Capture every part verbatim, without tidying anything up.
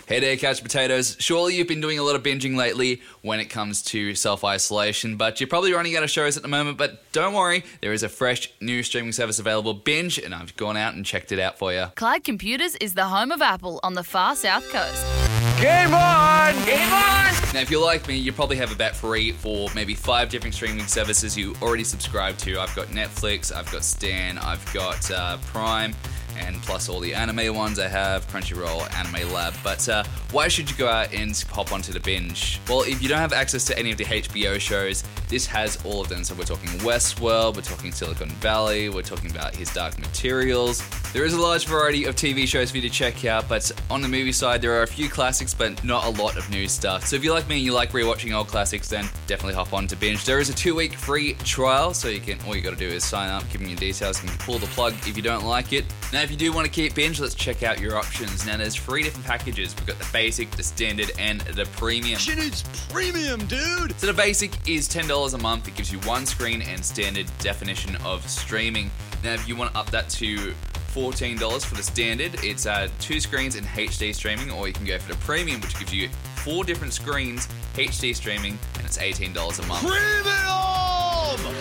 Hey there, couch potatoes. Surely you've been doing a lot of binging lately when it comes to self-isolation, but you're probably running out of shows at the moment, but don't worry, there is a fresh new streaming service available, Binge, and I've gone out and checked it out for you. Clyde Computers is the home of Apple on the far south coast. Game on! Game on! Now, if you're like me, you probably have a bet free for maybe five different streaming services you already subscribe to. I've got Netflix, I've got Stan, I've got uh, Prime, and plus all the anime ones I have, Crunchyroll, Anime Lab. But uh, why should you go out and hop onto the Binge? Well, if you don't have access to any of the H B O shows, this has all of them. So we're talking Westworld, we're talking Silicon Valley, we're talking about His Dark Materials. There is a large variety of T V shows for you to check out, but on the movie side, there are a few classics, but not a lot of new stuff. So if you're like me and you like rewatching old classics, then definitely hop on to Binge. There is a two-week free trial, so you can all you got to do is sign up, give them your details, and you can pull the plug if you don't like it. Now, if you do want to keep Binge, let's check out your options. Now, there's three different packages. We've got the basic, the standard, and the premium. Shit, it's premium, dude! So the basic is ten dollars a month. It gives you one screen and standard definition of streaming. Now, if you want to up that to fourteen dollars for the standard, it's uh, two screens in H D streaming, or you can go for the premium, which gives you four different screens, H D streaming, and it's eighteen dollars a month. Premium!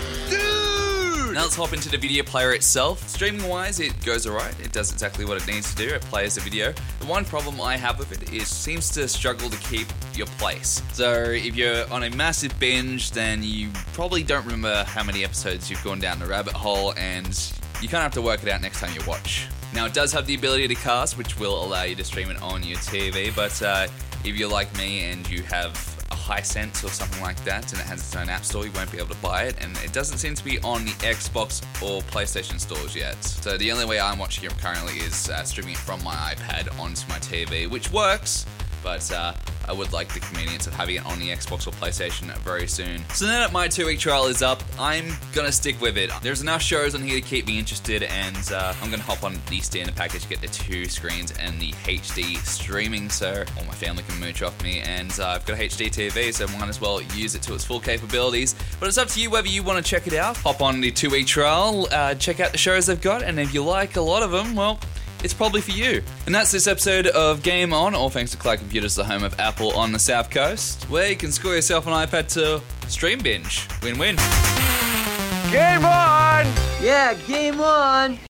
Dude! Now let's hop into the video player itself. Streaming wise, it goes alright. It does exactly what it needs to do. It plays the video. The one problem I have with it is it seems to struggle to keep your place. So if you're on a massive binge, then you probably don't remember how many episodes you've gone down the rabbit hole, and you kind of have to work it out next time you watch. Now, it does have the ability to cast, which will allow you to stream it on your T V, but uh, if you're like me and you have a Hisense or something like that and it has its own app store, you won't be able to buy it, and it doesn't seem to be on the Xbox or PlayStation stores yet. So the only way I'm watching it currently is uh, streaming it from my iPad onto my T V, which works, but uh, I would like the convenience of having it on the Xbox or PlayStation very soon. So now that my two-week trial is up, I'm gonna stick with it. There's enough shows on here to keep me interested, and uh, I'm gonna hop on the standard package, get the two screens and the H D streaming, so all my family can mooch off me, and uh, I've got a H D T V, so I might as well use it to its full capabilities. But it's up to you whether you want to check it out. Hop on the two-week trial, uh, check out the shows they've got, and if you like a lot of them, well, it's probably for you. And that's this episode of Game On, all thanks to Clyde Computers, the home of Apple on the South Coast, where you can score yourself an iPad to stream Binge. Win-win. Game on! Yeah, game on!